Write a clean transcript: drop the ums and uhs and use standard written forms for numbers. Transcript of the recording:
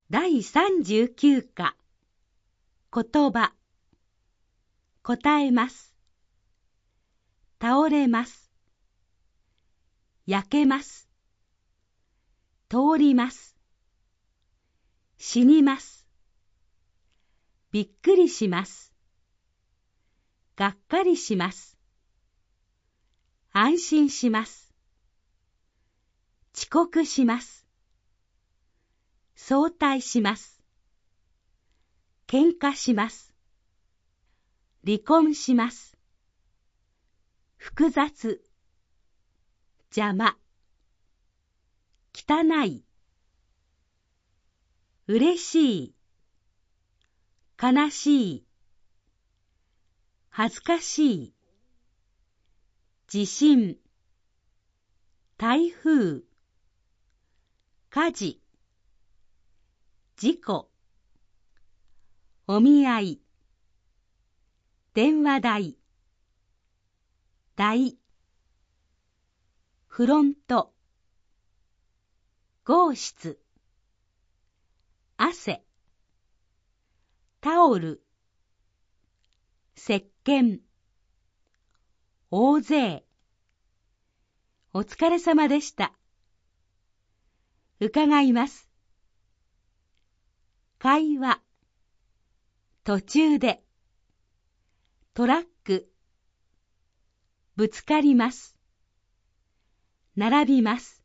第39課。言葉。答えます。倒れます。焼けます。通ります。死にます。びっくりします。がっかりします。安心します。遅刻します。早退します。喧嘩します。離婚します。複雑。邪魔。汚い。嬉しい。悲しい。恥ずかしい。地震。台風。火事。事故。お見合い。電話代。代。フロント。号室。汗。タオル。石鹸。大勢。お疲れ様でした。伺います。会話。途中で。トラック。ぶつかります。並びます。